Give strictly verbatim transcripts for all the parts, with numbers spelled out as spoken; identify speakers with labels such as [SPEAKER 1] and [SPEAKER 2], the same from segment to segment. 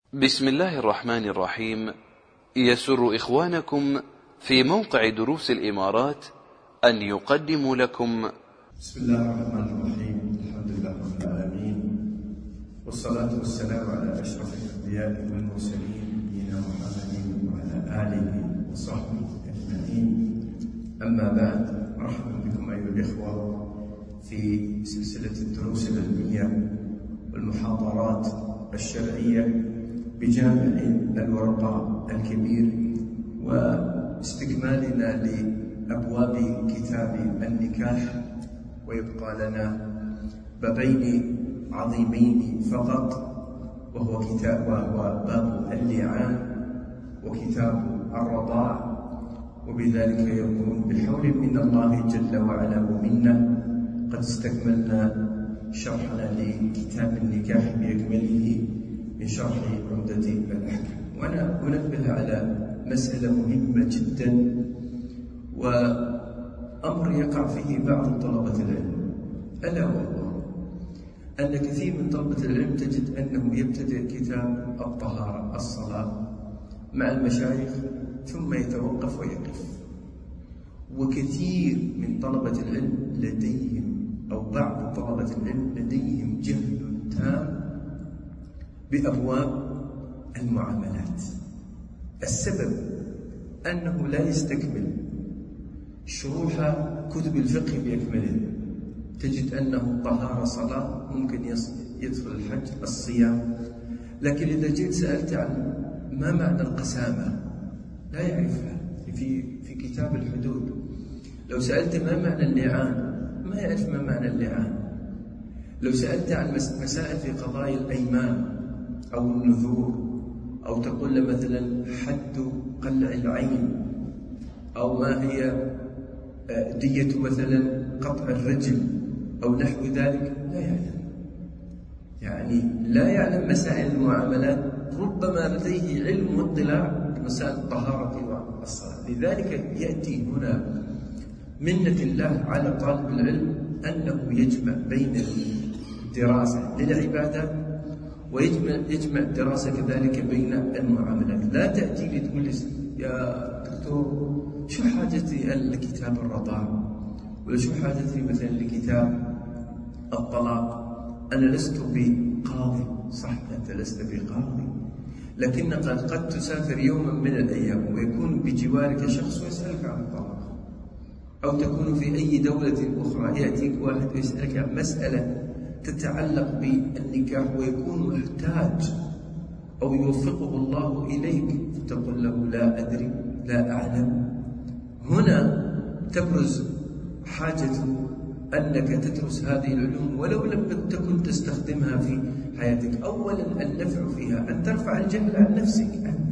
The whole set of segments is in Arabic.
[SPEAKER 1] بسم الله الرحمن الرحيم. يسر إخوانكم في موقع دروس الإمارات أن يقدموا لكم
[SPEAKER 2] بسم الله الرحمن الرحيم. الحمد لله رب العالمين، والصلاة والسلام على أشرف الأنبياء والمرسلين نبينا محمد وعلى آله وصحبه أجمعين. أما بعد، مرحبا بكم أيها الإخوة في سلسلة الدروس العلمية والمحاضرات الشرعية بجامع الورقة الكبير، واستكمالنا لأبواب كتاب النكاح، ويبقى لنا بابين عظيمين فقط، وهو كتاب وهو باب اللعان وكتاب الرضاع. وبذلك يكون بحول من الله جل وعلا ومنه قد استكملنا شرحنا لكتاب النكاح بأكمله من شرح عمدة الأحكام. وأنا أنبه على مسألة مهمة جدا، وأمر يقع فيه بعض طلبة العلم، ألا وهو أن كثير من طلبة العلم تجد أنه يبتدئ كتاب الطهارة الصلاة مع المشايخ ثم يتوقف ويقف. وكثير من طلبة العلم لديهم أو بعض طلبة العلم لديهم جهل تام بأبواب المعاملات. السبب أنه لا يستكمل شروح كتب الفقه بأكمله. تجد أنه الطهارة صلاة، ممكن يدخل الحج الصيام، لكن إذا جيت سألت عن ما معنى القسامة لا يعرفها. في في كتاب الحدود لو سألت ما معنى اللعان ما يعرف ما معنى اللعان. لو سألت عن مسائل في قضايا الأيمان أو النذور، أو تقول له مثلا حد قلع العين، أو ما هي دية مثلا قطع الرجل أو نحو ذلك، لا يعلم. يعني لا يعلم مسائل المعاملات، ربما لديه علم واطلاع بمسائل الطهارة والصلاة. لذلك يأتي هنا منة الله على طالب العلم أنه يجمع بين الدراسة للعبادة ويجمع يجمع الدراسة كذلك بين المعاملات. لا تأتي لي تقول لي يا دكتور شو حاجتي لكتاب الرضاعة، ولا شو حاجتي مثلا لكتاب الطلاق. أنا لست بقاضي، صح أنت لست بقاضي، لكنك قد تسافر يوما من الأيام ويكون بجوارك شخص ويسألك عن الطلاق، أو تكون في أي دولة أخرى يأتيك واحد ويسألك عن مسألة تتعلق بالنكاح ويكون محتاج أو يوفقه الله إليك، تقول له لا أدري لا أعلم. هنا تبرز حاجة أنك تدرس هذه العلوم ولو لم تكن تستخدمها في حياتك. أولا النفع فيها أن ترفع الجهل عن نفسك أنت،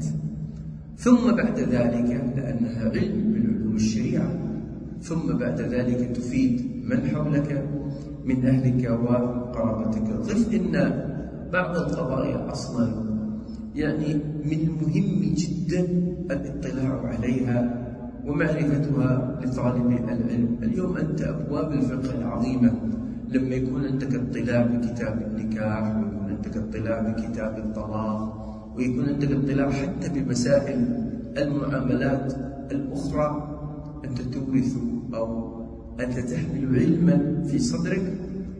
[SPEAKER 2] ثم بعد ذلك لأنها علم من علوم الشريعة، ثم بعد ذلك تفيد من حولك من أهلك وقرابتك. ضف إن بعض القضايا أصلا يعني من المهم جدا الاطلاع عليها ومعرفتها لطالب العلم. اليوم أنت أبواب الفقه العظيمة لما يكون عندك اطلاع بكتاب النكاح، ويكون عندك اطلاع بكتاب الطلاق، ويكون عندك اطلاع حتى بمسائل المعاملات الأخرى، أنت تورث أو أنت تحمل علما في صدرك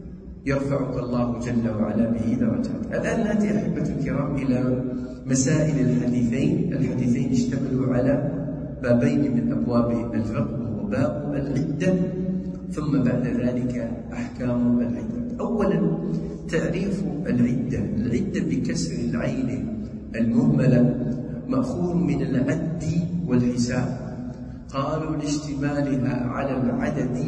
[SPEAKER 2] يرفعك الله جل وعلا به درجات. الآن نأتي أحبة الكرام إلى مسائل الحديثين. الحديثين اشتملوا على بابين من أبواب الفقه، وهو باب العدة ثم بعد ذلك أحكام العدة. أولا تعريف العدة. العدة بكسر العين المهملة مأخوذ من العد والحساب. قالوا لاشتمالها على العدد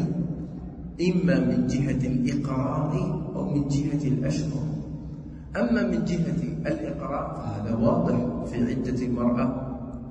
[SPEAKER 2] إما من جهة الإقرار أو من جهة الأشهر. أما من جهة الإقرار فهذا واضح في عدة المرأة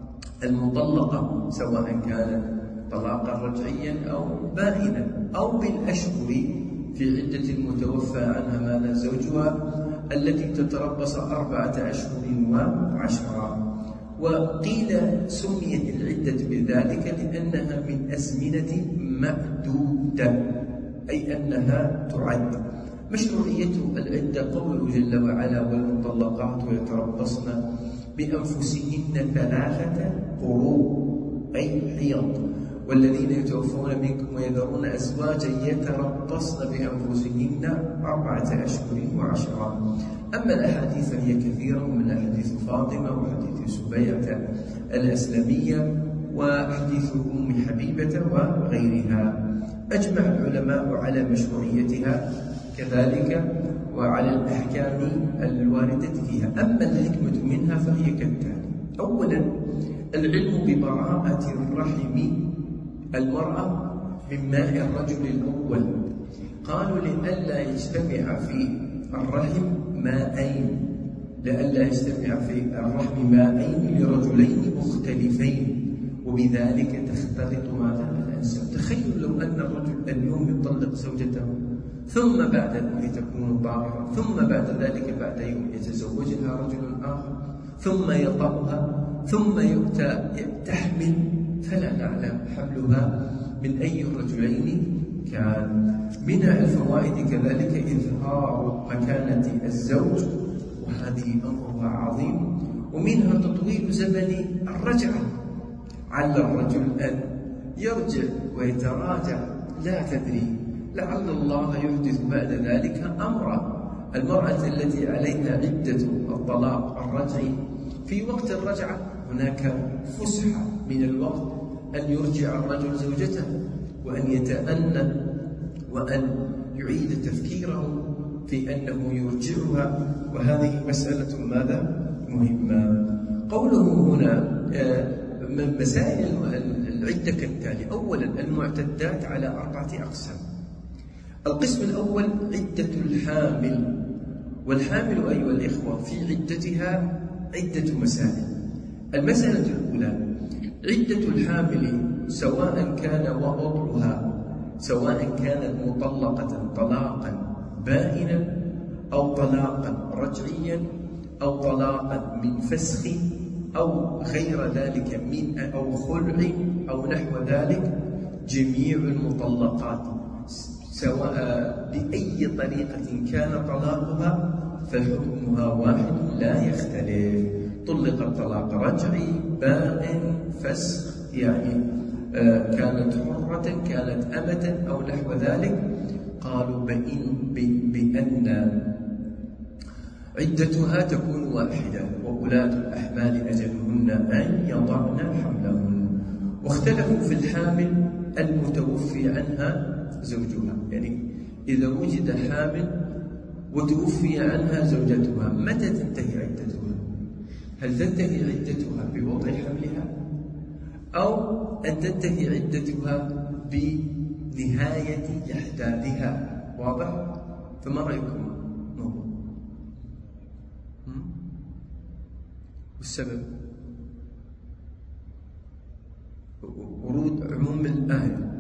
[SPEAKER 2] المطلقة، سواء كان طلاقا رجعيا أو بائنا، أو بالأشهر في عدة المتوفى عنها ماذا زوجها التي تتربص أربعة أشهر وعشرة. وقيل سميت العدة بذلك لأنها من أزمنة معدودة، أي أنها تعد. مشروعية العدة قوله جل وعلا والمطلقات يتربصن بأنفسهن ثلاثة قروء أي حيض، والذين يتوفون منكم ويذرون أزواجا يتربصن بأنفسهن أربعة أشهر وعشرة. أما الأحاديث فهي كثيرة، من حديث فاطمة وحديث سبيعة الأسلمية وحديث أم حبيبة وغيرها. أجمع العلماء على مشروعيتها كذلك وعلى الأحكام الواردة فيها. أما الحكمة منها فهي كالتالي: أولا العلم ببراءة الرحم المرأة من ماء الرجل الأول، قالوا لئلا يجتمع في الرحم ماءين، لئلا يجتمع في الرحم ماءين لرجلين مختلفين، وبذلك تختلط ماذا الأنساب. تخيل لو أن الرجل اليوم يطلق زوجته ثم بعد ذلك تكون طاهرة، ثم بعد ذلك بعد يوم يتزوجها رجل آخر ثم يطأها ثم يؤتى تحمل، فلا نعلم حملها من أي الرجلين كان. من الفوائد كذلك إظهار مكانة الزوج، وهذه أمرها عظيم. ومنها تطويل زمن الرجعة، على الرجل أن يرجع ويتراجع، لا تدري، لعل الله يحدث بعد ذلك أمرا. المرأة التي عليها عدة الطلاق الرجعي في وقت الرجعة هناك فسحة من الوقت أن يرجع الرجل زوجته وأن يتأنى وأن يعيد تفكيره في أنه يرجعها، وهذه مسألة ماذا؟ مهمة. قوله هنا من مسائل العدة كالتالي: أولا المعتدات على أربعة أقسام. القسم الأول عدة الحامل، والحامل أيها الإخوة في عدتها عدة مسائل. المسألة الأولى عدة الحامل سواء كان وضعها سواء كانت مطلقة طلاقا بائنا أو طلاقا رجعيا أو طلاقا من فسخ أو غير ذلك من أو خلع أو نحو ذلك، جميع المطلقات سواء بأي طريقة كان طلاقها فحكمها واحد لا يختلف. طلق الطلاق رجعي بائن فسخ، يعني آه كانت حرة كانت أمة أو نحو ذلك، قالوا بإن بأن عدتها تكون واحدة، وأولاة الأحمال أجلهن أن يضعن حملهن. واختلفوا في الحامل المتوفي عنها زوجها، يعني إذا وجد حامل وتوفي عنها زوجتها متى تنتهي عدتها؟ هل تنتهي عدتها بوضع حملها أو أن تنتهي عدتها بنهاية إحداثها؟ واضح؟ فما رأيكم؟ والسبب ورود عموم الآية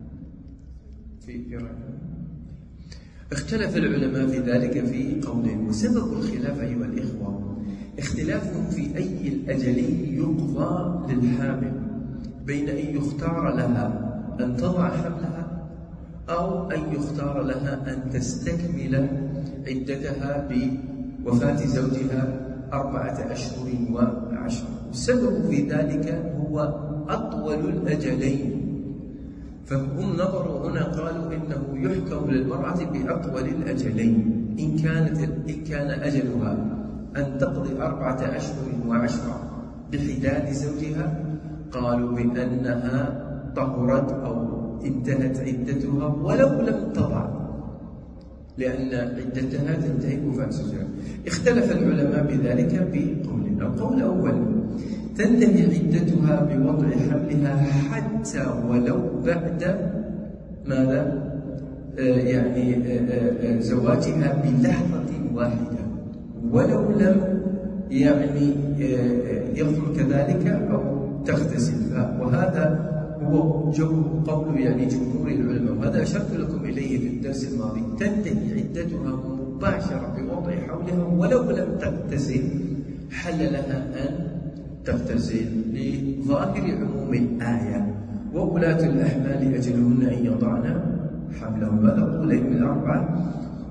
[SPEAKER 2] في رأيهم. اختلف العلماء في ذلك في قولين، وسبب الخلاف أيها الإخوة اختلافهم في أي الأجلين يقضى للحامل، بين أن يختار لها أن تضع حملها أو أن يختار لها أن تستكمل عدتها بوفاة زوجها أربعة أشهر وعشرة. السبب في ذلك هو أطول الأجلين، فهم نظروا هنا قالوا إنه يحكم للمرأة بأطول الأجلين. إن كانت إن كان أجلها أن تقضي أربعة أشهر وعشرة بحداد زوجها، قالوا بأنها طهرت أو انتهت عدتها ولو لم تضع، لأن عدتها تنتهي بوفاة زوجها. اختلف العلماء بذلك بقولين. القول الأول تنتهي عدتها بوضع حملها حتى ولو بعد ماذا؟ آه يعني آه آه زواجها بلحظة واحدة، ولو لم يعني آه يخرج كذلك أو تغتسل. وهذا هو جو قول يعني جمهور العلماء، وهذا أشرت لكم إليه في الدرس الماضي. تنتهي عدتها مباشرة بوضع حولها ولو لم تغتسل، حل لها أن تغتسل لظاهر عموم الآية. وأولاة الأحمال أجلهن أن يضعن حملهن، هذا قولين من أربعة.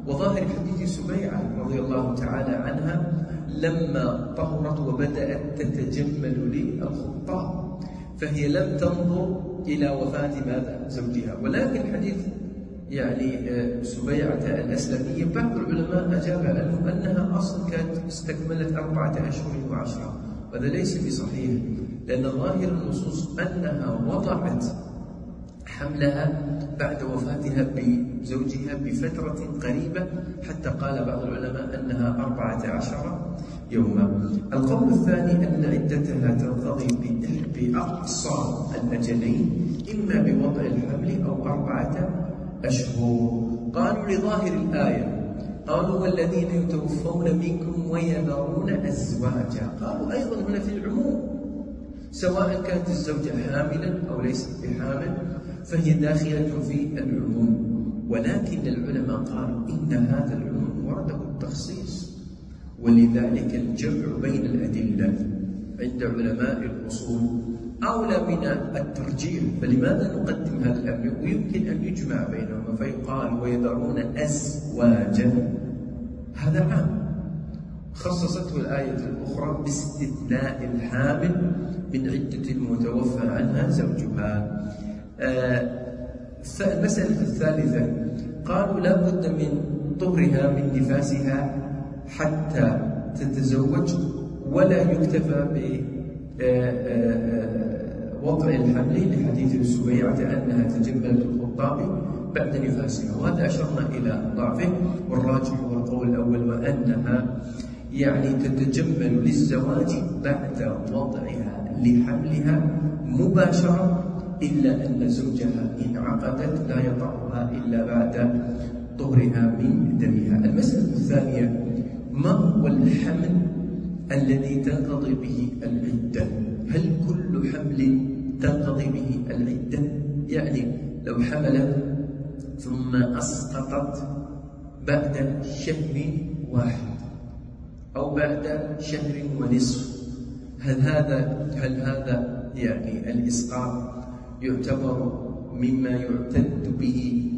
[SPEAKER 2] وظاهر حديث سبيعة رضي الله تعالى عنها لما طهرت وبدأت تتجمل للخطاب، فهي لم تنظر إلى وفاة ماذا زوجها. ولكن حديث يعني سبيعة الأسلمية بعض العلماء أجاب عنه أنها أصلا كانت استكملت أربعة أشهر وعشرة، وهذا ليس بصحيح، لأن ظاهر النصوص أنها وضعت حملها بعد وفاتها بزوجها بفترة قريبة، حتى قال بعض العلماء أنها أربعة عشر يوما. القول الثاني أن عدتها تنقضي بأقصى الأجلين، إما بوضع الحمل أو أربعة أشهر. قالوا لظاهر الآية، قالوا والذين يتوفون منكم ويذرون أزواجا، قالوا أيضا هنا في العموم، سواء كانت الزوجة حاملا أو ليست بحامل فهي داخلة في العموم. ولكن العلماء قالوا إن هذا العموم ورده التخصيص، ولذلك الجمع بين الأدلة عند علماء الأصول أولى من الترجيح. فلماذا نقدم هذا الأمر؟ ويمكن أن يجمع بينهما فيقال ويذرون أزواجا، هذا عام خصصته الآية الأخرى باستثناء الحامل من عدة المتوفى عنها زوجها. آه المسألة الثالثة قالوا لا بد من طهرها من نفاسها حتى تتزوج، ولا يكتفى بوضع الحمل لحديث سبيعة أنها تجملت الخطاب بعد نفاسها، وهذا أشرنا إلى ضعفه. والراجح هو القول الأول، وأنها يعني تتجمل للزواج بعد وضعها لحملها مباشرة، إلا أن زوجها إن عقدت لا يطأها إلا بعد طهرها من دمها. المسألة الثانية، ما هو الحمل الذي تنقضي به العدة؟ هل كل حمل تنقضي به العدة؟ يعني لو حملت ثم أسقطت بعد شهر واحد أو بعد شهر ونصف، هل هذا هل هذا يعني الإسقاط يعتبر مما يعتد به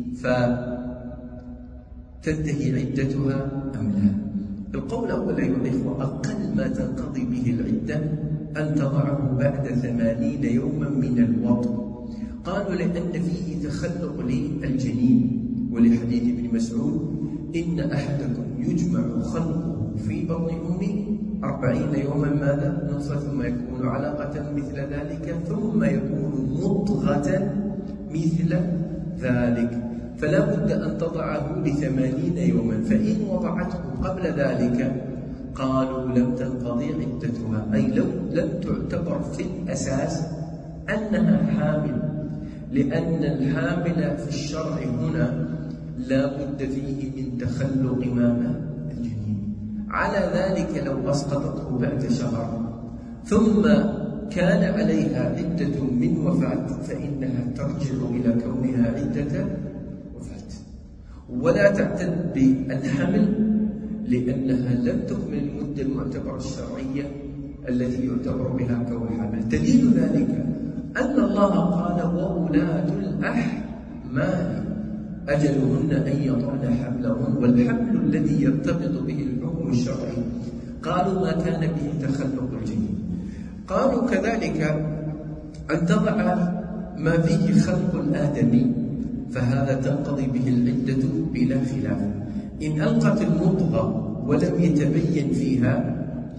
[SPEAKER 2] فتنتهي عدتها أم لا؟ القول الأول أيها الإخوة، أقل ما تنقضي به العدة أن تضعه بعد ثمانين يوما من الوطء. قالوا لأن فيه تخلق للجنين، ولحديث ابن مسعود إن أحدكم يجمع خلقه في بطن أمه أربعين يوما ماذا نطفة، ثم يكون علقة مثل ذلك، ثم يكون مضغة مثل ذلك. فلا بد أن تضعه لثمانين يوما، فإن وضعته قبل ذلك قالوا لم تنقضي عدتها، أي لو لم تعتبر في الأساس أنها حامل، لأن الحامل في الشرع هنا لا بد فيه من تخلق ماذا الجنين. على ذلك لو أسقطته بعد شهر ثم كان عليها عدة من وفاة فإنها ترجع إلى كونها عدة وفاة، ولا تعتد بالحمل لأنها لم تكمل المدة المعتبرة الشرعية التي يعتبر بها كون حمل. دليل ذلك أن الله قال وأولاد الأحمال أجلهن أن يضعن حملهن، والحمل الذي يرتبط به الحكم الشرعي قالوا ما كان به تخلق الجنين. قالوا كذلك أن تضع ما فيه خلق الآدمي، فهذا تنقضي به العدة بلا خلاف. إن ألقت المضغة ولم يتبين فيها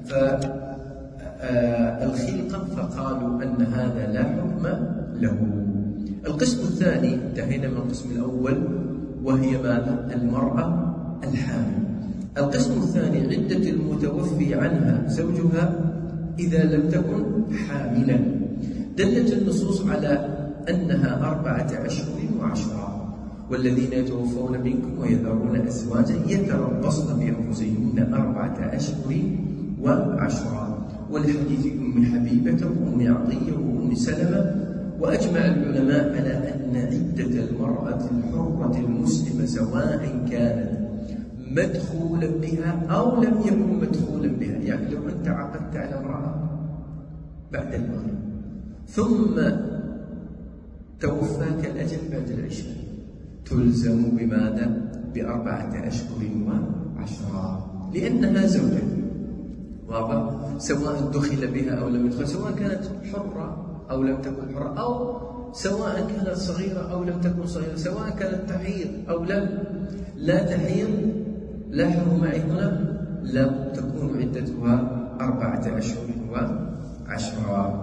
[SPEAKER 2] فالخلقة فقالوا أن هذا لا حكم له. القسم الثاني، انتهينا من القسم الأول وهي ماذا؟ المرأة الحامل. القسم الثاني عدة المتوفي عنها زوجها إذا لم تكن حاملا. دلت النصوص على أنها أربعة أشهر وعشرة، والذين يتوفون منكم ويذرون أزواجا يتربصن بأنفسهن أربعة أشهر وعشرة، ولحديث أم حبيبة وأم عطية وأم سلمة. وأجمع العلماء على أن عدة المرأة الحرة المسلمة سواء كانت مدخولا بها أو لم يكن مدخولا بها، يعني لو أنت عقدت على امرأة بعد المغرب ثم توفاك الأجل بعد العشاء تلزم بماذا؟ بأربعة أشهر وعشرة لأنها زوجة. واضح؟ سواء دخل بها أو لم يدخل، سواء كانت حرة أو لم تكن حرة، أو سواء كانت صغيرة أو لم تكن صغيرة، سواء كانت تحيض أو لم لا تحيض. لاحظوا معي هنا لا تكون عدتها أربعة أشهر وعشرة.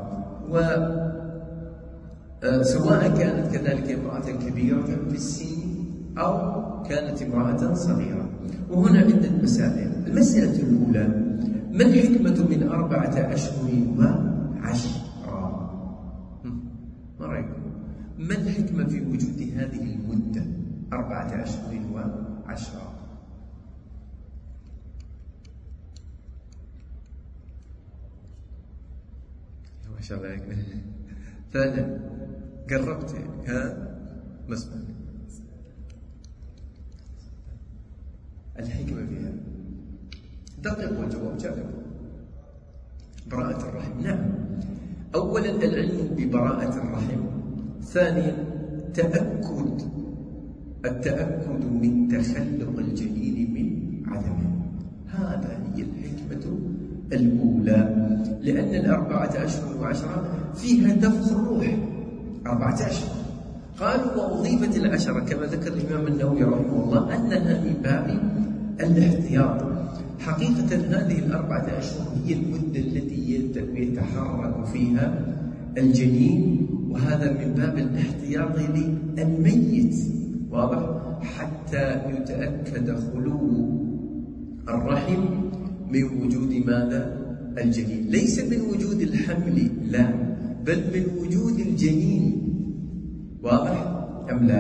[SPEAKER 2] وسواء كانت كذلك امرأة كبيرة في السن أو كانت امرأة صغيرة. وهنا عدة مسائل. المسألة الأولى: ما الحكمة من أربعة أشهر وعشرة؟ ما رأيكم؟ ما الحكمة في وجود هذه المدة أربعة أشهر وعشرة؟ ما شاء الله عليك. فعلا قربت. ها مسمع الحكمة فيها. دقق والجواب جاء لكم. براءة الرحم. نعم، أولا العلم ببراءة الرحم. ثانيا تأكد التأكد من تخلق الجنين من عدمه. هذا هي الحكمة الأولى، لأن الأربعة أشهر وعشرة فيها نفخ الروح. أربعة أشهر قالوا وأضيفت العشرة كما ذكر الإمام النووي رحمه الله أنها من باب الاحتياط. حقيقة هذه الأربعة أشهر هي المدة التي يتحرك فيها الجنين، وهذا من باب الاحتياط للميت. واضح؟ حتى يتأكد خلو الرحم من وجود ماذا؟ الجنين. ليس من وجود الحمل، لا، بل من وجود الجنين. واضح أم لا؟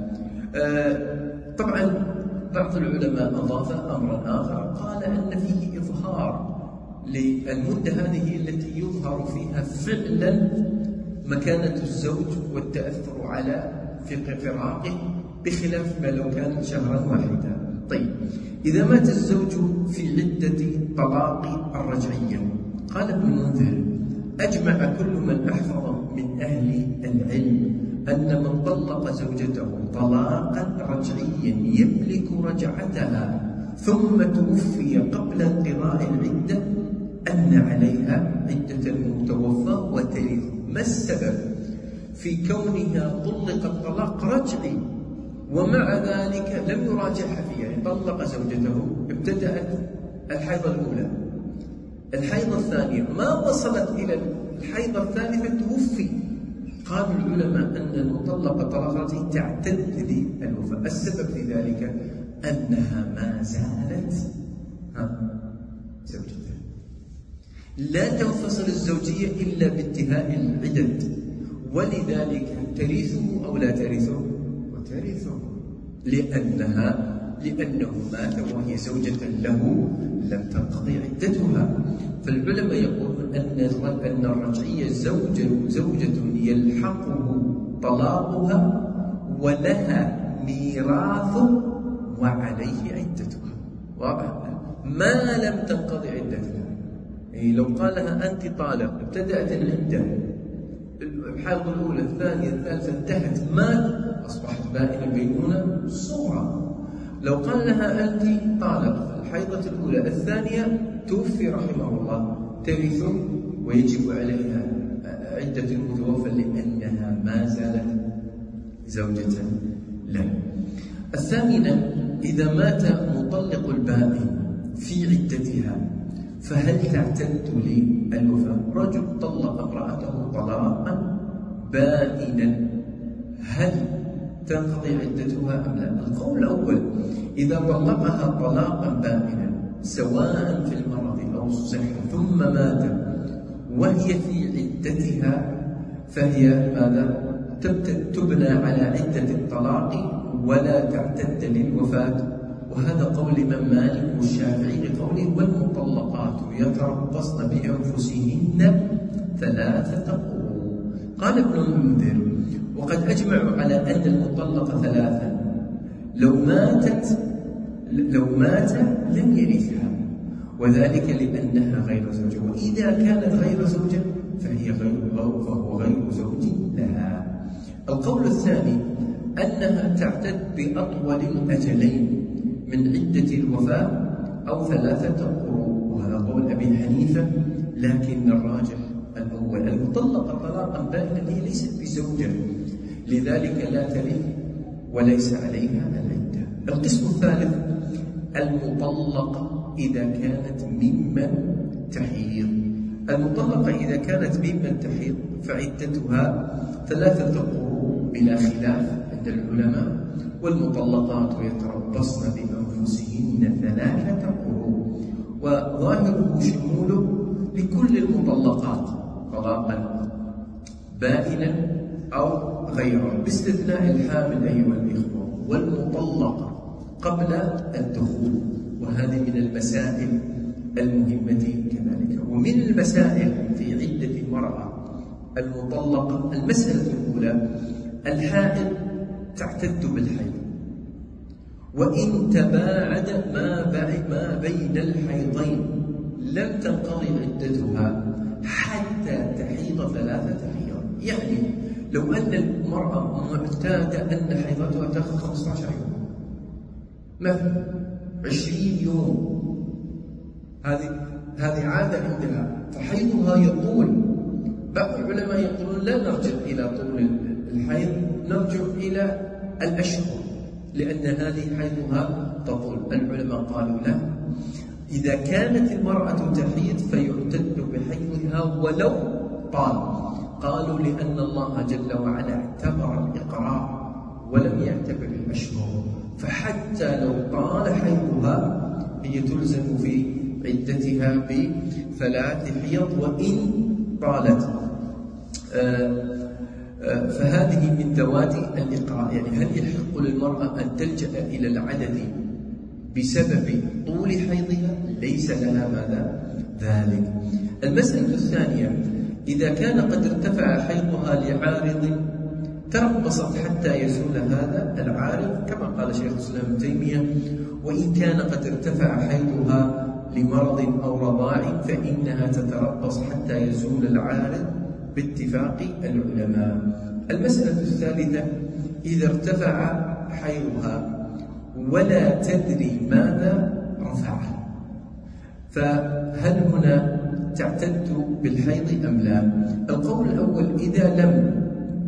[SPEAKER 2] آه طبعا بعض العلماء أضاف أمرا آخر، قال أن فيه إظهار للمدة هذه التي يظهر فيها فعلا مكانة الزوج والتأثر على فراقه، بخلاف ما لو كانت شهرا واحدا. طيب، إذا مات الزوج في عدة طلاق الرجعية، قال ابن المنذر: أجمع كل من أحفظ من أهل العلم أن من طلق زوجته طلاقا رجعيا يملك رجعتها ثم توفي قبل انقضاء العدة أن عليها عدة المتوفى وترث. ما السبب في كونها طلقت طلاق رجعي ومع ذلك لم يراجعها فيها؟ يعني طلق زوجته، ابتدأت الحيضة الأولى، الحيضة الثانية ما وصلت إلى الحيضة الثالثة توفي. قال العلماء أن المطلقة طلاق رجعي تعتد للوفاة. السبب في ذلك أنها ما زالت زوجته، لا تنفصل الزوجية إلا بانتهاء العدد، ولذلك ترثه أو لا ترثه؟ وترثه، لأنها لأنه مات وهي زوجة له لم تنقضي عدتها. فالعلماء يقولون أن أن الرجعية زوجة زوجة يلحقه طلاقها ولها ميراثه وعليه عدتها. واضح؟ ما لم تنقضي عدتها. يعني لو قال لها أنت طالق، ابتدأت العدة، الحيض الأولى الثانية الثالثة انتهت، مات، أصبحت بائنة بينونة صغرى. لو قال لها أنت طالق، الحيضة الأولى الثانية توفي رحمه الله، ترثه ويجب عليها عدة المتوفى لأنها ما زالت زوجة له. الثامنة: إذا مات مطلق البائن في عدتها فهل تعتد للوفاة؟ رجل طلق امرأته طلاقا بائنا، هل تنقضي عدتها أم لا؟ القول الأول: إذا طلقها طلاقا بائنا سواء في المرض أو الصحة ثم مات وهي في عدتها فهي ماذا؟ تبنى على عدة الطلاق ولا تعتد للوفاة. وهذا قول الإمام مالك والشافعي لقوله: والمطلقات يتربصن بأنفسهن ثلاثة قروء. قال ابن المنذر: وقد أجمعوا على أن المطلقة ثلاثا، لو ماتت لو مات لم يرثها، وذلك لأنها غير زوجة، وإذا كانت غير زوجة فهي غير فهو غير زوج لها. القول الثاني: أنها تعتد بأطول الأجلين من عدة الوفاة أو ثلاثة قروء، وهذا قول أبي حنيفة، لكن الراجح الأول. المطلقة طلاقا بائنا هي ليست بزوجة، لذلك لا ترث وليس عليها العدة. القسم الثالث المطلقة إذا كانت ممن تحيض. المطلقة إذا كانت ممن تحيض فعدتها ثلاثة قروء بلا خلاف عند العلماء، والمطلقات يتربصن بأنفسهن ثلاثة قروء، وظاهره شموله لكل المطلقات طلاقا بائنا أو غيره، باستثناء الحامل أيها الإخوة والمطلقة قبل الدخول، وهذه من المسائل المهمة كذلك. ومن المسائل في عدة المرأة المطلقة المسألة الأولى الحائض تعتد بالحيض، وإن تباعد ما بين الحيضين لم تنقضي عدتها حتى تحيض ثلاثة حيض. يعني لو أن المرأة معتادة أن حيضتها تأخذ خمسة عشر يوم مثلا عشرين يوم، هذه هذه عادة عندها، فحيضها يطول. بعض العلماء يقولون لا نرجع إلى طول الحيض، نرجع إلى الأشهر، لأن هذه حيضها تطول. العلماء قالوا لا، إذا كانت المرأة تحيض فيعتد بحيضها ولو طال. قالوا لأن الله جل وعلا اعتبر الإقرار ولم يعتبر الأشهر، فحتى لو طال حيضها هي تلزم في عدتها بثلاث حيض وإن طالت. آه آه فهذه من ذوات الإقرار. يعني هل يحق للمرأة أن تلجأ إلى العدد بسبب طول حيضها؟ ليس لها ماذا ذلك. المسألة الثانية إذا كان قد ارتفع حيضها لعارض تربصت حتى يزول هذا العارض، كما قال شيخ الإسلام ابن تيمية، وإن كان قد ارتفع حيضها لمرض أو رضاع فإنها تتربص حتى يزول العارض باتفاق العلماء. المسألة الثالثة إذا ارتفع حيضها ولا تدري ماذا رفعه، فهل هنا تعتد بالحيض أم لا؟ القول الأول إذا لم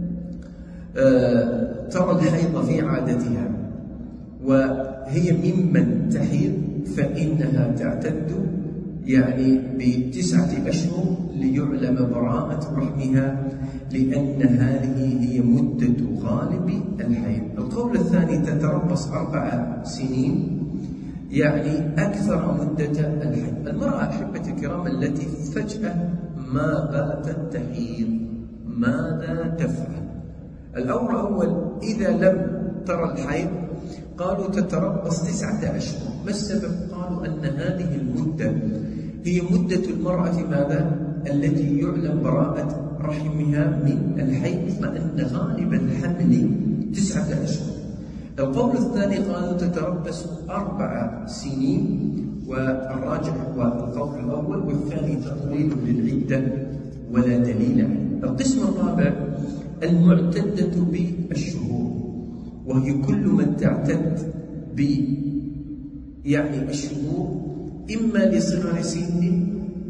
[SPEAKER 2] آه ترى الحيض في عادتها وهي ممن تحيض فإنها تعتد يعني بتسعة أشهر ليعلم براءة رحمها، لأن هذه هي مدة غالب الحيض. القول الثاني تتربص أربع سنين، يعني أكثر مدة الحيض. المرأة أحبتي الكرام التي فجأة ما باتت تحيض ماذا تفعل؟ الأمر الأول إذا لم ترى الحيض قالوا تتربص تسعة أشهر. ما السبب؟ قالوا أن هذه المدة هي مدة المرأة ماذا؟ التي يعلم براءة رحمها من الحيض، فأن غالب الحمل تسعة أشهر. القول الثاني قالوا تتربص أربع سنين، والراجح هو القول الأول، والثاني تطويل للعدة ولا دليل عليه. القسم الرابع المعتدة بالشهور، وهي كل من تعتد ب يعني الشهور إما لصغر سن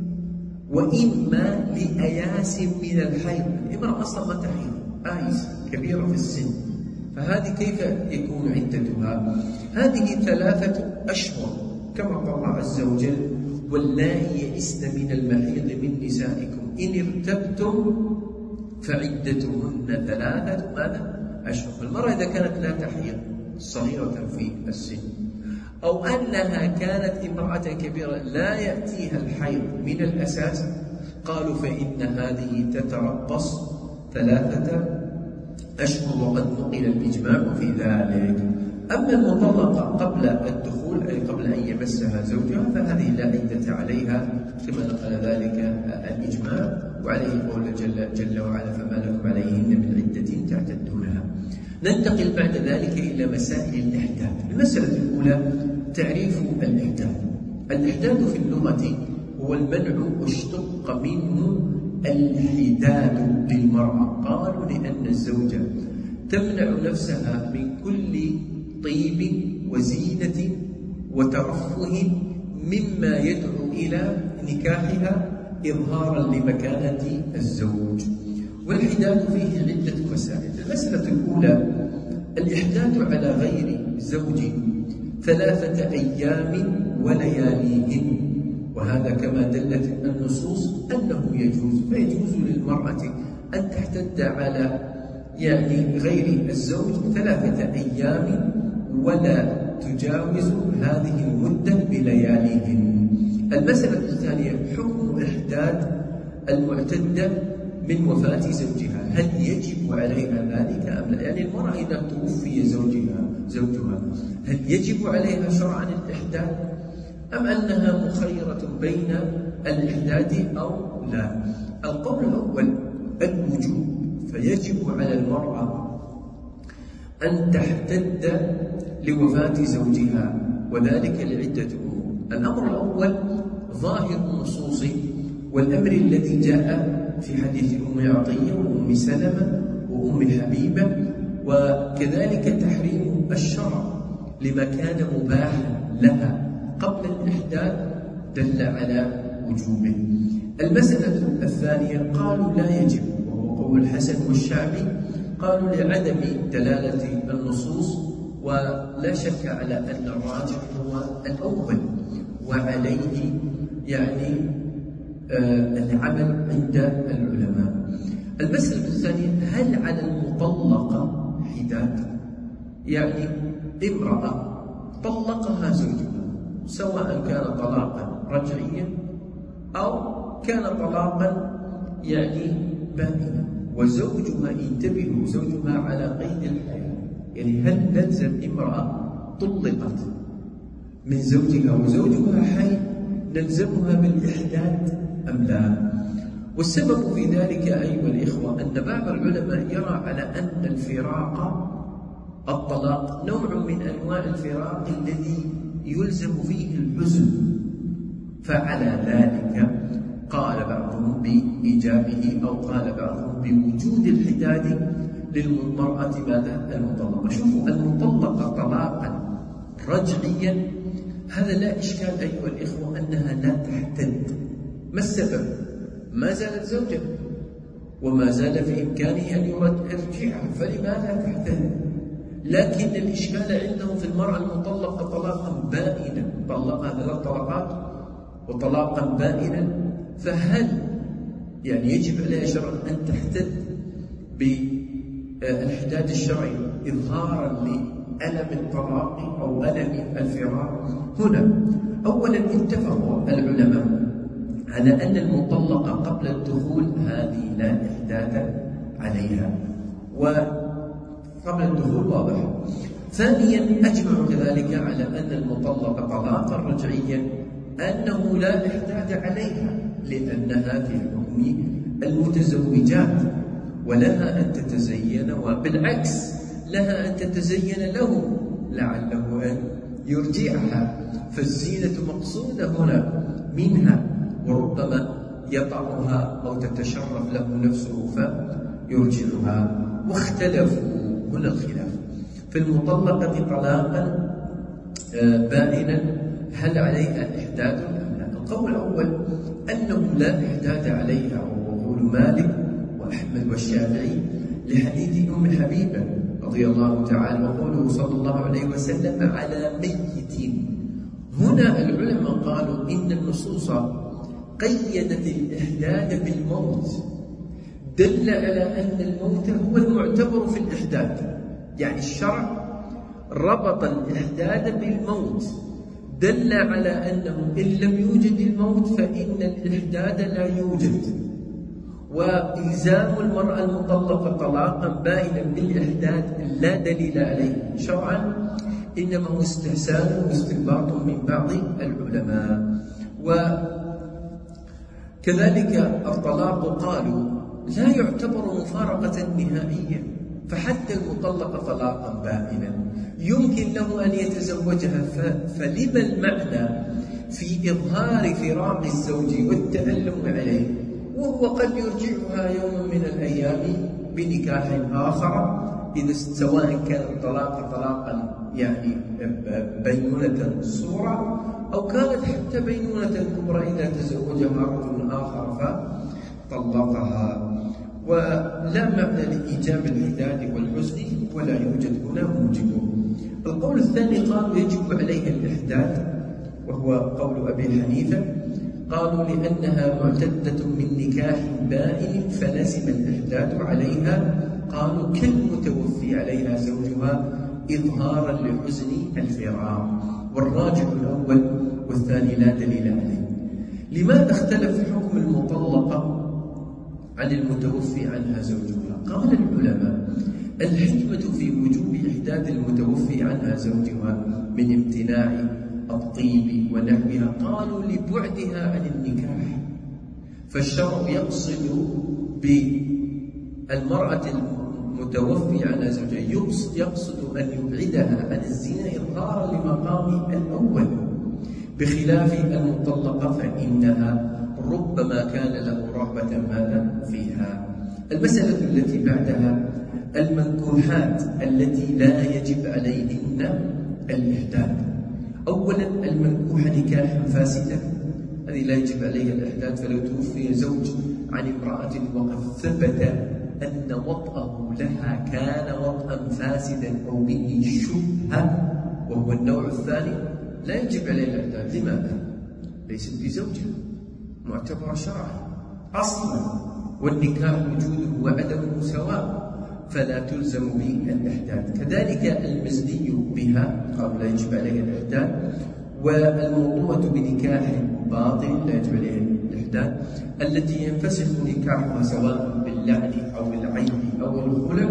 [SPEAKER 2] وإما لأياس من الحيض. الامرأة أصلا ما تحيض، آيس كبيرة في السن، فهذه كيف يكون عدتها؟ هذه ثلاثة أشهر كما قال الله عز وجل واللائي يئسن من المحيض من نسائكم إن ارتبتم فعدتهن ثلاثة ماذا؟ أشهر. المرأة إذا كانت لا تحيض صغيرة في السن أو أنها كانت امرأة كبيرة لا يأتيها الحيض من الأساس قالوا فإن هذه تتربص ثلاثة أشهر، وقد نقل الإجماع في ذلك. أما المطلقة قبل الدخول أي قبل أن يمسها زوجها فهذه لا عدة عليها كما نقل ذلك الإجماع، وعليه قول جل, جل وعلا فما لكم عليهن من عدة تعتدونها. ننتقل بعد ذلك إلى مسائل الإحداث. المسألة الأولى تعريف الإحداث. الإحداث في اللغة هو المنع واشتق منه الحداد للمرأة. قالوا لأن الزوجة تمنع نفسها من كل طيب وزينة وترفه مما يدعو إلى نكاحها إظهارا لمكانة الزوج. والحداد فيه عدة مسائل. المسألة الأولى الإحداد على غير زوج ثلاثة أيام ولياليهن، وهذا كما دلت النصوص أنه يجوز، فيجوز للمرأة أن تحتد على يعني غير الزوج ثلاثة أيام ولا تجاوز هذه المدة بلياليهن. المسألة الثانية حكم إحداد المعتدة من وفاة زوجها، هل يجب عليها ذلك أم لا؟ يعني المرأة إذا توفي زوجها زوجها هل يجب عليها شرعا الإحداد أم أنها مخيرة بين الإحداد أو لا؟ القول الأول الوجوب، فيجب على المرأة أن تحتد لوفاة زوجها، وذلك لعدة أمور. الأمر الأول ظاهر النصوص والأمر الذي جاء في حديث أم عطية وأم سلمة وأم حبيبة، وكذلك تحريم الشرع لما كان مباحا لها قبل الإحداد دل على وجوبه. المسألة الثانية قالوا لا يجب، وهو قول الحسن والشعبي، قالوا لعدم دلالة النصوص، ولا شك على أن الراجح هو الأول وعليه يعني آه العمل عند العلماء. المسألة الثانية هل على المطلقة حداد؟ يعني امرأة طلقها زوجها سواء كان طلاقا رجعيا أو كان طلاقا يعني بائنا، وزوجها انتبهوا زوجها على قيد الحياة، يعني هل نلزم امرأة طلقت من زوجها وزوجها حي نلزمها بالإحداد أم لا؟ والسبب في ذلك أيها الإخوة أن بعض العلماء يرى على أن الفراق الطلاق نوع من أنواع الفراق الذي يلزم فيه الحزن، فعلى ذلك قال بعضهم بإيجابه أو قال بعضهم بوجود الحداد للمرأة ماذا؟ المطلقة. شوفوا المطلقة طلاقا رجعيا هذا لا إشكال أيها الإخوة أنها لا تحتد. ما السبب؟ ما زالت زوجة وما زال في إمكانه أن يرجعها، فلماذا تحتد؟ لكن الإشكال عنده في المرأة المطلقة طلاقا بائنا، طلقها ثلاث طلقات وطلاقا بائنا، فهل يعني يجب عليها شرعا أن تحتد بالحداد الشرعي إظهارا لألم الطلاق أو ألم الفراق؟ هنا أولا اتفق العلماء على أن المطلقة قبل الدخول هذه لا إحداد عليها، وقبل الدخول واضح. ثانيا أجمعوا كذلك على أن المطلقة طلاقا رجعيا أنه لا إحداد عليها، لأنها في حكم المتزوجات ولها أن تتزين، وبالعكس لها أن تتزين له لعله أن يرجعها، فالزينة مقصودة هنا منها، وربما يطعها أو تتشرف له نفسه فيرجعها. واختلفوا هنا الخلاف في المطلقة طلاقا بائنا هل عليها إحداد أم لا؟ القول الأول أنه لا إحداد عليها، وهو قول مالك وأحمد والشافعي لحديث أم حبيبة رضي الله تعالى وقوله صلى الله عليه وسلم على ميت. هنا العلماء قالوا إن النصوص قيدت الإحداد بالموت، دل على أن الموت هو المعتبر في الإحداد، يعني الشرع ربط الإحداد بالموت، دل على أنه إن لم يوجد الموت فإن الإحداد لا يوجد، وإلزام المرأة المطلقة طلاقا بائنا بالإحداد لا دليل عليه شرعا، إنما هو استحسان واستنباط من بعض العلماء. وكذلك الطلاق قالوا لا يعتبر مفارقة نهائية، فحتى المطلقة طلاقا بائنا يمكن له أن يتزوجها، فلما المعنى في إظهار فراق الزوج والتألم عليه وهو قد يرجعها يوم من الأيام بنكاح آخر، إذا سواء كان الطلاق طلاقا يعني بينونة صورة أو كانت حتى بينونة كبرى إذا تزوجها رجل آخر فطلقها. ولا معنى لإيجاب الحداد والحزن ولا يوجد هنا موجبه. القول الثاني قالوا يجب عليها الإحداد، وهو قول أبي حنيفة، قالوا لأنها معتدة من نكاح بائن فلزم الإحداد عليها، قالوا كالمتوفي عليها زوجها إظهارا لحزن الفراق، والراجح الأول والثاني لا دليل عليه. لماذا اختلف حكم المطلقة عن المتوفي عنها زوجها؟ قال العلماء الحكمة في وجوب إحداد المتوفي عنها زوجها من امتناع الطيب ونحوها، قالوا لبعدها عن النكاح، فالشرع يقصد بالمرأة المتوفي عنها زوجها يقصد, يقصد أن يبعدها عن الزنا إظهارا لمقام الأول، بخلاف المطلقة فإنها ربما كان له رغبة ماذا فيها. المسألة التي بعدها المنكوحات التي لا يجب عليهن الإحداد. أولا المنكوحة نكاحا فاسدا، هذه لا يجب عليها الإحداد، فلو توفي زوج عن امرأة وقد ثبت أن وطأه لها كان وطئا فاسدا أو به شبهة وهو النوع الثاني لا يجب عليه الإحداد. لماذا؟ ليست بزوجها معتبرة شرعا أصلا، والنكاح وجوده وعدمه سواء، فلا تلزم به الإحداد. كذلك المزني بها قالوا لا يجب عليه الإحداد، والموضوعة بنكاح باطل لا يجب عليه الإحداد، التي ينفسخ نكاحها سواء باللعن أو العيب أو الخلع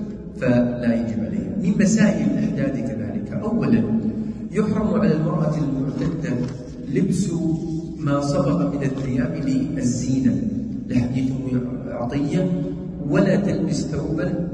[SPEAKER 2] فلا يجب عليها. من مسائل الإحداد كذلك أولا يحرم على المرأة المعتدة لبس ما سبق من الثياب للزينة، لحديث عطية ولا تلبس ثوبا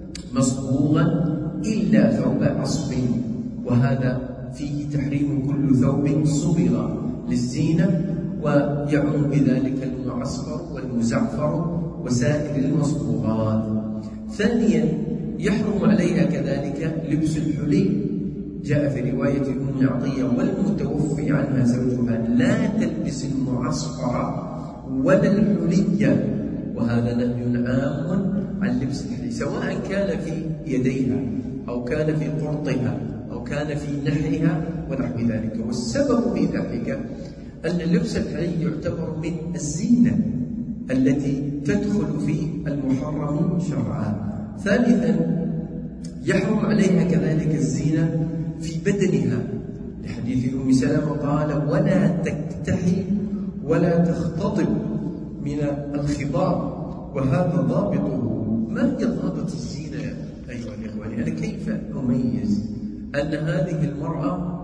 [SPEAKER 2] مصبوغا إلا ثوب عصب، وهذا فيه تحريم كل ثوب صبغ للزينة، ويعم بذلك المعصفر والمزعفر وسائر المصبوغات. ثانيا يحرم عليها كذلك لبس الحلي، جاء في رواية أم عطية والمتوفي عنها زوجها لا تلبس المعصفر ولا الحلي، وهذا نهي عام عن لبس الحلي سواء كان في يديها أو كان في قرطها أو كان في نحرها ونحو ذلك. والسبب في ذلك أن لبس الحلي يعتبر من الزينة التي تدخل في المحرم شرعا. ثالثا يحرم عليها كذلك الزينة في بدنها، لحديث أم سلمة قال ولا تكتحل ولا تختضب من الخضاب، وهذا ضابطه. ما هي ضابط الزينة أيها الإخوان؟ أنا كيف أميز أن هذه المرأة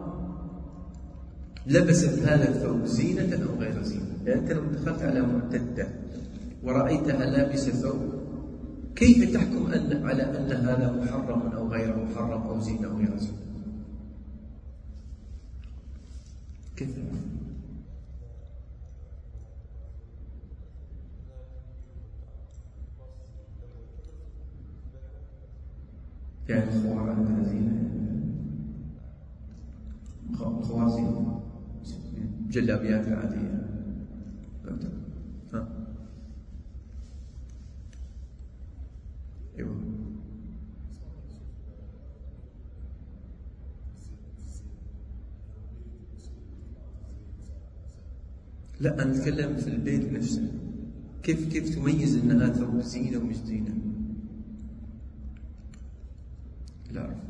[SPEAKER 2] لبست هذا الثوب زينة أو غير زينة؟ يعني أنت لو دخلت على معتدة ورأيتها لابسة ثوب، كيف تحكم أن على أن هذا محرم أو غير محرم أو زينة أو غير زينة؟ كيف؟ يعني الخوار عندها زينة، الخوار زينة، جلابيات عادية. ها ايوه لا، أنا أتكلم في البيت نفسه. كيف كيف تميز أنها ثوب زينة ومش زينة؟ لا أعرف.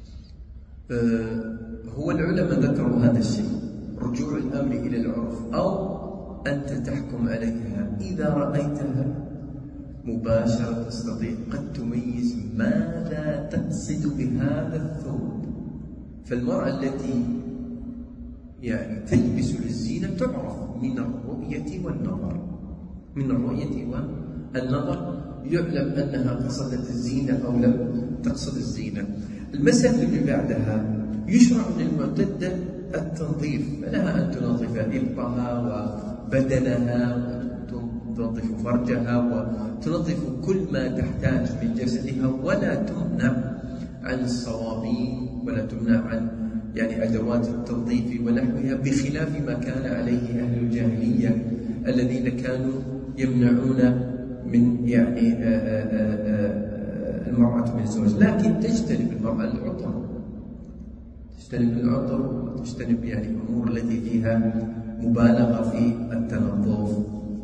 [SPEAKER 2] أه هو العلماء ذكروا هذا الشيء، رجوع الأمر إلى العرف، أو أنت تحكم عليها إذا رأيتها مباشرة تستطيع قد تميز ماذا تقصد بهذا الثوب. فالمرأة التي يعني تلبس للزينة تعرف من الرؤية والنظر، من الرؤية والنظر يعلم أنها قصدت الزينة أو لم تقصد الزينة. المسألة اللي بعدها يشرع للمعتدة التنظيف، فلها أن تنظف إبطها وبدنها وتنظف فرجها وتنظف كل ما تحتاج من جسدها، ولا تمنع عن الصواميل ولا تمنع عن يعني أدوات التنظيف ونحوها، بخلاف ما كان عليه أهل الجاهلية الذين كانوا يمنعون من يعني المرأة من الزواج. لكن تجتنب المرأة العطر، تجتنب العطر وتجتنب يعني الأمور التي فيها مبالغة في التنظف.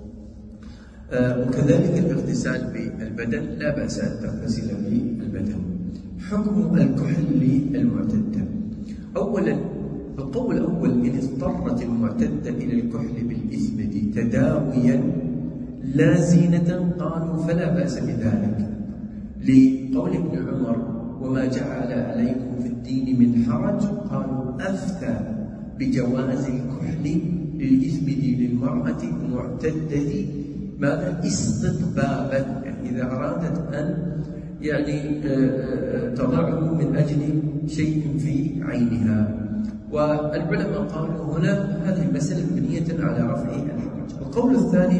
[SPEAKER 2] وكذلك الاغتسال بالبدن، لا بأس أن تغتسل بالبدن. حكم الكحل للمعتدة. أولا القول الأول: إن اضطرت المعتدة إلى الكحل بالإثم تداويا لا زينة، قالوا فلا بأس بذلك، لقول ابن عمر: وما جعل عليكم في الدين من حرج. قالوا أفتى بجواز الكحل للإثم للمرأة المعتدة ماذا؟ استطبابا، يعني إذا أرادت أن يعني تضعه من أجل شيء في عينها. والعلماء قالوا هنا هذه المسألة مبنية على رفع الحرج. القول الثاني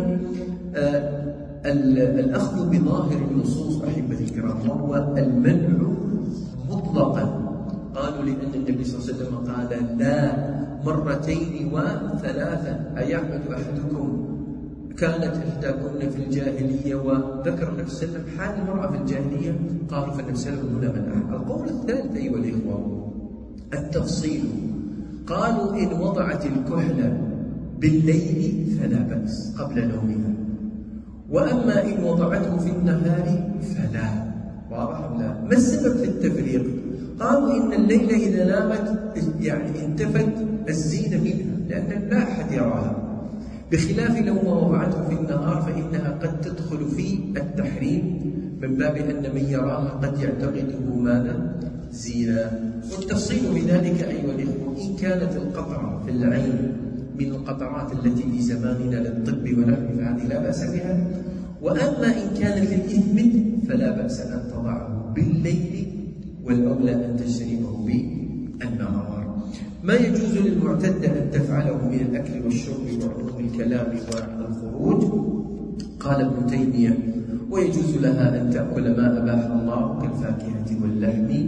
[SPEAKER 2] الأخذ بظاهر النصوص أحبتي الكرام، وهو المنع مطلقا. قالوا لأن النبي صلى الله عليه وسلم قال: لا مرتين وثلاثا، أيعمد أحدكم كانت إحداكن في الجاهلية، وذكر النبي صلى الله عليه وسلم حال المرأة في الجاهلية، قالوا فالنبي صلى الله عليه وسلم هنا منعها. القول الثالث أيها الإخوة التفصيل، قالوا إن وضعت الكحل بالليل فلا بأس قبل نومها، وأما إن وضعته في النهار فلا. واضح لا؟ ما السبب في التفريق؟ قالوا إن الليل إذا نامت يعني انتفت الزينة منها لأن لا أحد يراها، بخلاف لو ما وضعته في النهار فإنها قد تدخل في التحريم من باب أن من يراها قد يعتقده ماذا؟ زينة. والتفصيل في ذلك أيها الإخوة: إن كانت القطرة في العين من القطرات التي في زماننا للطب ونحو فهذه لا بأس بها، وأما إن كان في الإثم فلا بأس أن تضعه بالليل، والأولى أن تجتنبه بالنهار. ما يجوز للمعتدة أن تفعله من الأكل والشرب وعموم الكلام والخروج. قال ابن تيمية: ويجوز لها أن تأكل ما أباح الله كالفاكهة واللحم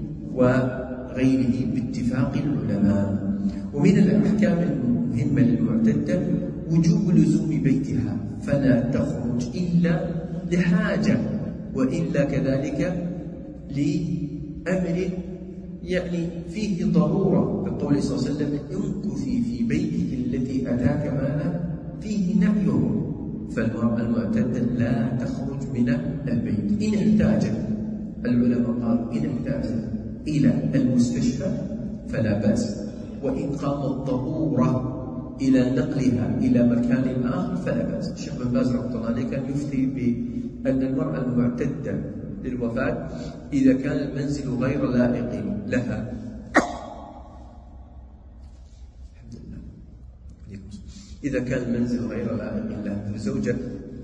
[SPEAKER 2] وغيره باتفاق العلماء. ومن الأحكام المهمة للمعتدة وجوب لزوم بيتها، فلا تخرج إلا لحاجة، وإلا كذلك لأمر يعني فيه ضرورة، بقول صلى الله عليه وسلم: امكثي في بيتك التي أتاك ماذا فيه نهيه. فالمرأة المعتدة لا تخرج من البيت. إن احتاجت، العلماء قالوا إن احتاجت إلى المستشفى فلا بأس، وإن قامت ضرورة إلى نقلها إلى مكان آخر فلا بأس. الشيخ بن باز رحمه الله عليه كان يفتي بأن المرأة المعتدة للوفاة إذا كان المنزل غير لائق لها، إذا كان المنزل غير لائق لها فزوجة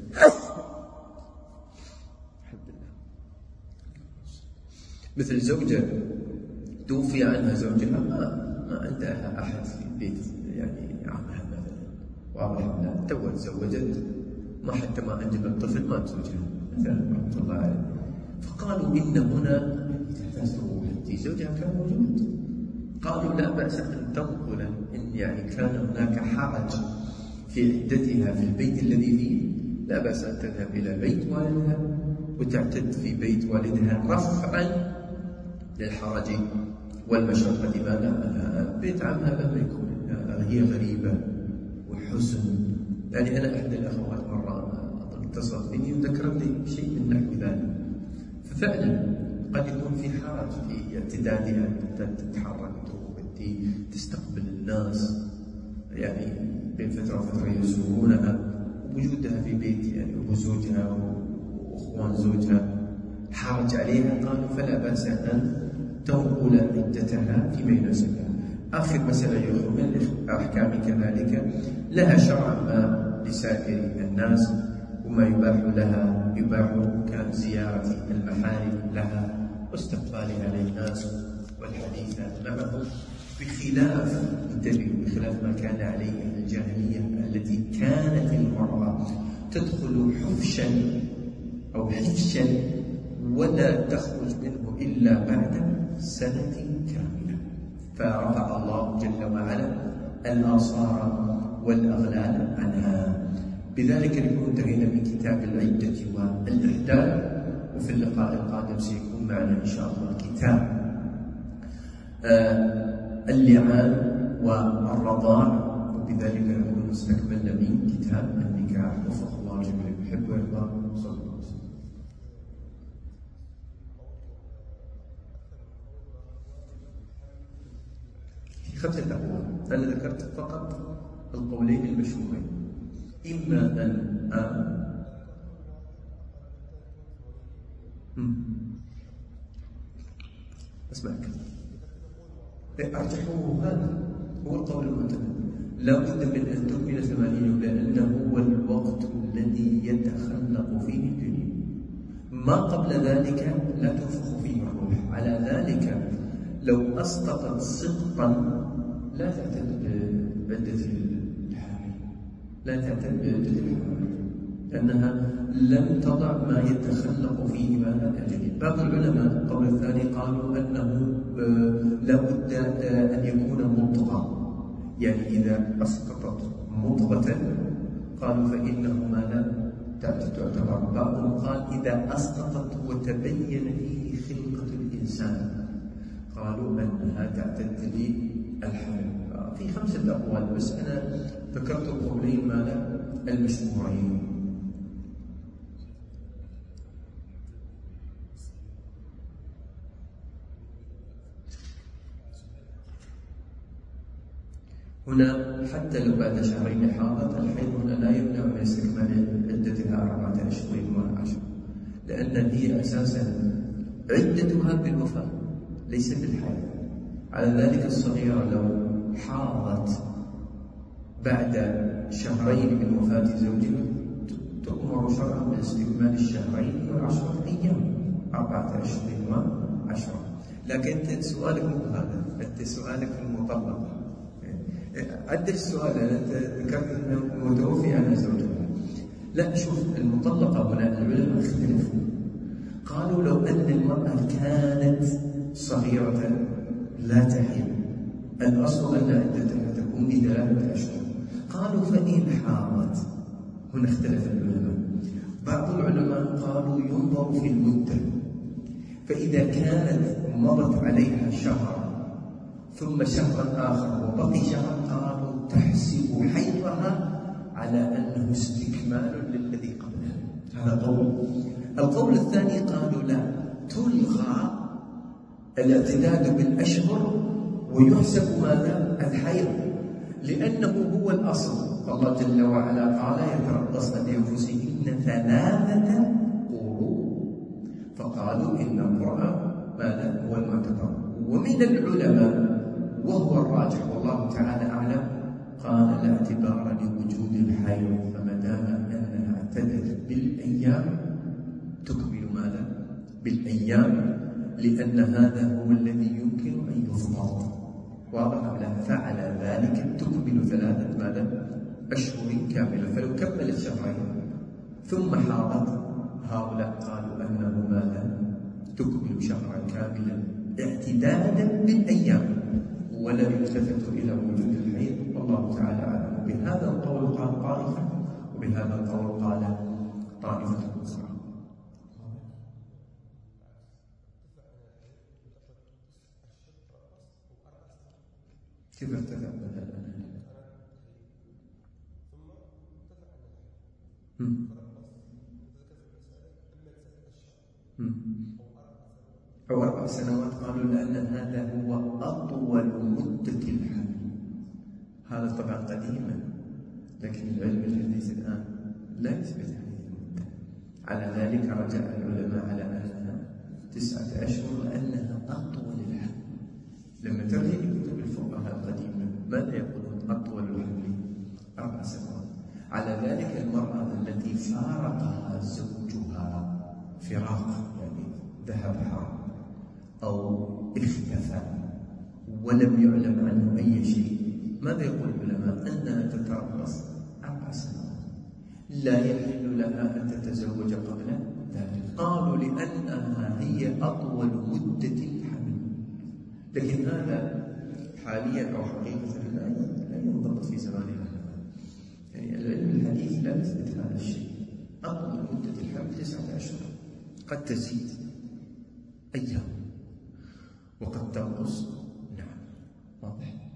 [SPEAKER 2] مثل زوجة توفي عنها زوجها، ما, ما عندها أحد في البيت يعني عمها مثلا، واضح لا تو تزوجت ما حتى ما أنجبت طفل ما تزوجها مثلا رحمة الله عليه، فقالوا إن هنا تحتاج حتى زوجها كان موجود. قالوا لا بأس أن تنقل إن يعني كان هناك حرج في عدتها في البيت الذي فيه، لا بأس أن تذهب إلى بيت والدها وتعتد في بيت والدها رفعا للحرج والمشقة. ماذا بيت عمها لما يكون هي غريبة وحزن. يعني أنا أحد الأخوات مرة اتصلت بني وذكرت لي شيء من نحو ذلك، ففعلا قد يكون في حرج في اعتدادها أن تتحرك وتأتي تستقبل الناس يعني بين فترة وفترة يزورونها، وجودها في بيت يعني وزوجها وأخوان زوجها حرج عليها. قالوا فلا بأس أن تنقل عدتها فيما يناسبها. آخر مسألة يخرج من الأحكام كذلك لها شرعا ما لسائر الناس، وما يباح لها يباح كزيارة المحارم لها واستقبالها للناس والحديث معهم، بخلاف انتبهوا بخلاف ما كان عليه الجاهلية التي كانت المرأة تدخل حفشا أو حفشا ولا تخرج منه إلا بعد سنة كاملة. فرفع الله جل وعلا الآثار والأغلال عنها. بذلك نكون انتهينا من كتاب العدة والإحداد، وفي اللقاء القادم سيكون معنا إن شاء الله كتاب آه اللعان والرضاع، وبذلك نكون استكملنا من كتاب النكاح. وفق الله جميعا يحب ويرضى. صلى الله عليه وسلم. في خمسة أقوال، أنا ذكرت فقط القولين المشهورين، إما أن آه أسمعك أرجحوه، هذا هو القول المعتمد. لا بد من أن تكمل ثمانين، لأنه هو الوقت الذي يتخلق فيه الجنين. ما قبل ذلك لا تنفخ فيه الروح. على ذلك لو أسقطت سقطا لا تعتد بعدة الحامل، لا تعتد بعدة الحامل، لأنها لم تضع ما يتخلق فيه ماذا الجنين. بعض العلماء القول الثاني قالوا أنه لا بد أن يكون مضغة، يعني إذا أسقطت مضغة قالوا فإنه ماذا تعتبر. بعضهم قال إذا أسقطت وتبين فيه خلقة الإنسان قالوا أنها تعتد للحمل. في خمسة أقوال، بس أنا ذكرت القولين ماذا المشهورين. هنا حتى لو بعد شهرين حاضت، الحيض هنا لا يمنع من استكمال عدتها أربعة أشهر وعشرة، لأن هي أساسا عدتها بالوفاة ليس بالحيض. على ذلك الصغيرة لو حاضت بعد شهرين من وفاة زوجها تؤمر شرعا باستكمال الشهرين وعشرة أيام، أربعة أشهر وعشرة. لكن أنت سؤالك مو هذا، أنت سؤالك المطلق. عدل السؤال، أنت ذكرت أنه متوفي عن زوجها. لا، شوف، المطلقة هنا العلماء اختلفوا، قالوا لو أن المرأة كانت صغيرة لا تحيض الأصل أن عدتها تكون بثلاثة أشهر. قالوا فإن حاضت، هنا اختلف العلماء. بعض العلماء قالوا ينظر في المدة، فإذا كانت مضت عليها شهر ثم شهر آخر وبقي شهر قالوا تحسب حيضها على أنه استكمال للذي قبلها. هذا قول. القول الثاني قالوا لا، تلغى الاعتداد بالأشهر ويحسب ماذا الحيض، لأنه هو الأصل. الله جل وعلا قال يتربصن بأنفسهن ثلاثة قروء، فقالوا إن المرأة ماذا هو المعتبر. ومن العلماء وهو الراجح والله تعالى أعلم قال لا اعتبار لوجود الحيض، فما دام أنها اعتدت بالأيام تكمل ماذا بالأيام، لأن هذا هو الذي يمكن أن يضبط. واضح لا؟ فعلى ذلك تكمل ثلاثة ماذا أشهر كاملة. فلو كملت شهرين ثم حاضت، هؤلاء قالوا أنه ماذا تكمل شهرا كاملا اعتدادا بالأيام، ولا يلتفت إلى وجود الحيض. والله تعالى أعلم. بهذا القول قال طائفة، وبهذا القول قال طائفة أخرى. كيف ارتفع بدل الآن؟ أو أربع سنوات قالوا لأن هذا هو أطول مدة الحمل. هذا طبعا قديما، لكن العلم الحديث الآن لا يثبت هذه المدة. على ذلك رجع العلماء على أنها تسعة أشهر وأنها أطول الحمل. لما ترجع كتب الفقهاء القديمة ماذا يقولون؟ أطول الحمل أربع سنوات. على ذلك المرأة التي فارقها زوجها فراق، يعني ذهب حرام أو اختفى ولم يعلم عنه أي شيء، ماذا يقول العلماء؟ أنها تتربص أربع سنوات. لا يحل لها أن تتزوج قبل ذلك؟ قالوا لأنها هي أطول مدة الحمل. لكن هذا حاليا أو حقيقة لا ينضبط في زماننا، يعني العلم الحديث لا يثبت هذا الشيء. أطول مدة الحمل تسعة أشهر، قد تزيد أيام وقد تنقص. نعم، واضح.